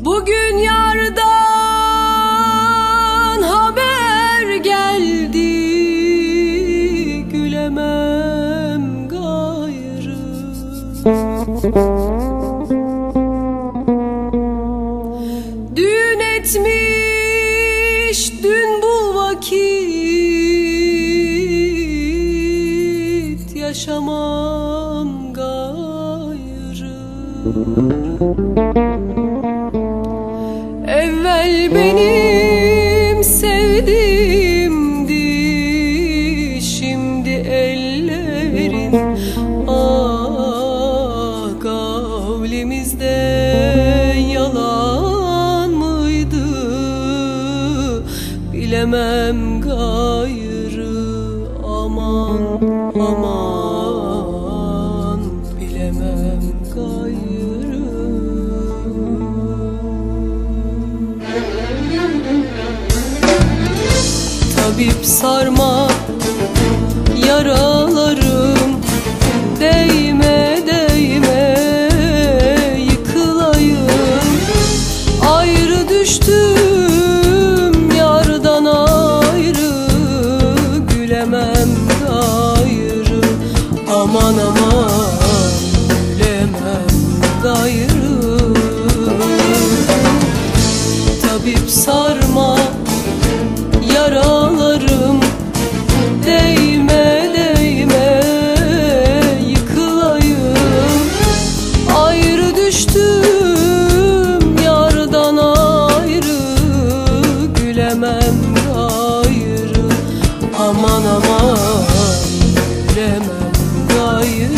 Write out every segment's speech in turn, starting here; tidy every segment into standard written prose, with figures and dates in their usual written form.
Bugün yardan haber geldi, gülemem gayrı. Düğün etmiş dün bu vakit, yaşamam gayrı. Evvel benim sevdiğimdi, şimdi ellerin. Ah, kavlimizde yalan mıydı, bilemem gayrı. Aman aman, bilemem gayrı. Tabip sarma yaralarım, değme değme yıkılayım. Ayrı düştüm yardan ayrı, gülemem gayrı. Aman aman, gülemem gayrı. Tabip sarma yaralarım, değme değme yıkılayım. Ayrı düştüm yardan ayrı, gülemem gayrı. Aman aman, gülemem gayrı.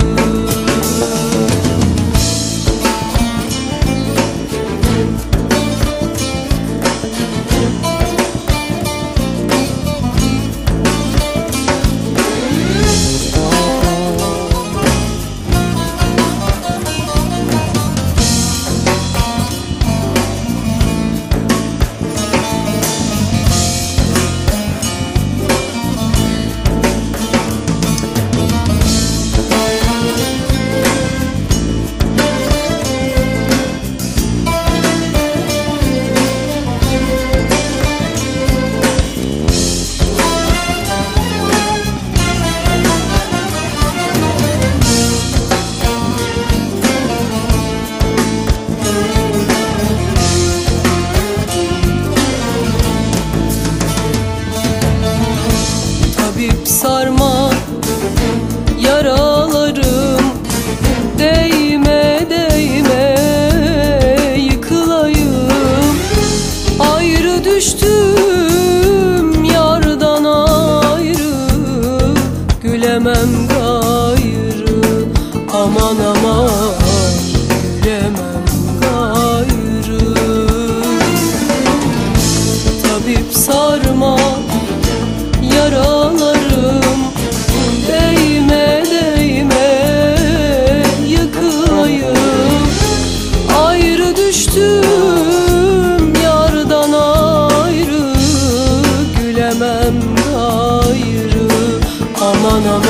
Tabip sarma yaralarım, değme değme yıkılayım. Ayrı düştüm yardan ayrı, gülemem gayrı. Aman aman, gülemem gayrı. Tabip sarma yaralarım, değme değme yıkılayım. Ayrı düştüm yardan ayrı, gülemem gayrı. Aman aman.